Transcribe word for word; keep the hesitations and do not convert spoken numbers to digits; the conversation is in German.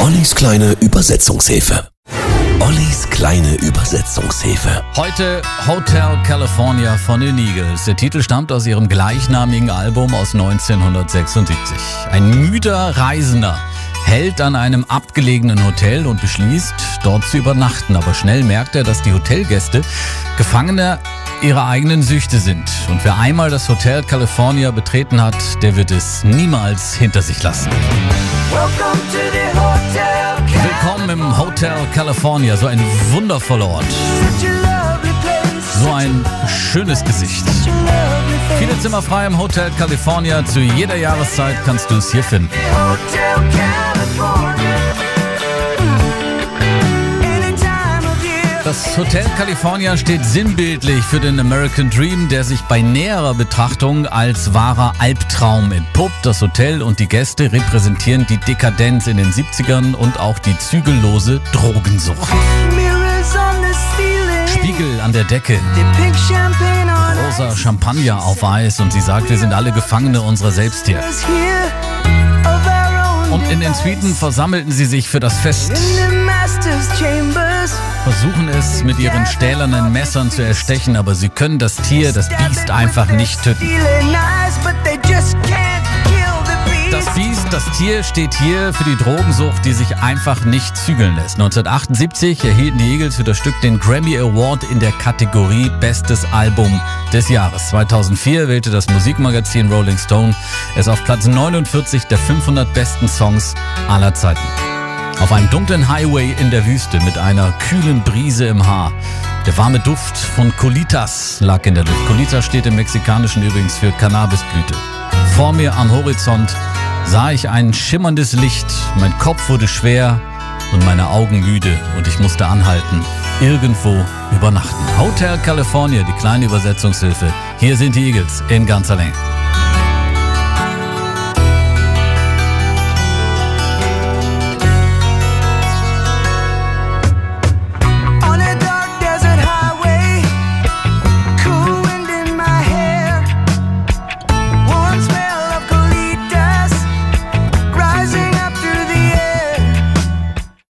Ollis kleine Übersetzungshilfe. Ollis kleine Übersetzungshilfe. Heute Hotel California von den Eagles. Der Titel stammt aus ihrem gleichnamigen Album aus neunzehnhundertsechsundsiebzig. Ein müder Reisender hält an einem abgelegenen Hotel und beschließt, dort zu übernachten. Aber schnell merkt er, dass die Hotelgäste Gefangene ihrer eigenen Süchte sind. Und wer einmal das Hotel California betreten hat, der wird es niemals hinter sich lassen. Willkommen im Hotel California, so ein wundervoller Ort. So ein schönes Gesicht. Viele Zimmer frei im Hotel California. Zu jeder Jahreszeit kannst du es hier finden. Das Hotel California steht sinnbildlich für den American Dream, der sich bei näherer Betrachtung als wahrer Albtraum entpuppt. Das Hotel und die Gäste repräsentieren die Dekadenz in den siebzigern und auch die zügellose Drogensucht. Spiegel an der Decke, rosa Champagner auf Eis und sie sagt, wir sind alle Gefangene unserer selbst hier. Und in den Suiten versammelten sie sich für das Fest. Versuchen es mit ihren stählernen Messern zu erstechen, aber sie können das Tier, das Biest einfach nicht töten. Das Biest, das Tier steht hier für die Drogensucht, die sich einfach nicht zügeln lässt. neunzehnhundertachtundsiebzig erhielten die Eagles für das Stück den Grammy Award in der Kategorie Bestes Album des Jahres. zweitausendvier wählte das Musikmagazin Rolling Stone es auf Platz neunundvierzig der fünfhundert besten Songs aller Zeiten. Auf einem dunklen Highway in der Wüste mit einer kühlen Brise im Haar. Der warme Duft von Colitas lag in der Luft. Colitas steht im Mexikanischen übrigens für Cannabisblüte. Vor mir am Horizont sah ich ein schimmerndes Licht. Mein Kopf wurde schwer und meine Augen müde und ich musste anhalten, irgendwo übernachten. Hotel California, die kleine Übersetzungshilfe. Hier sind die Eagles in ganzer Länge.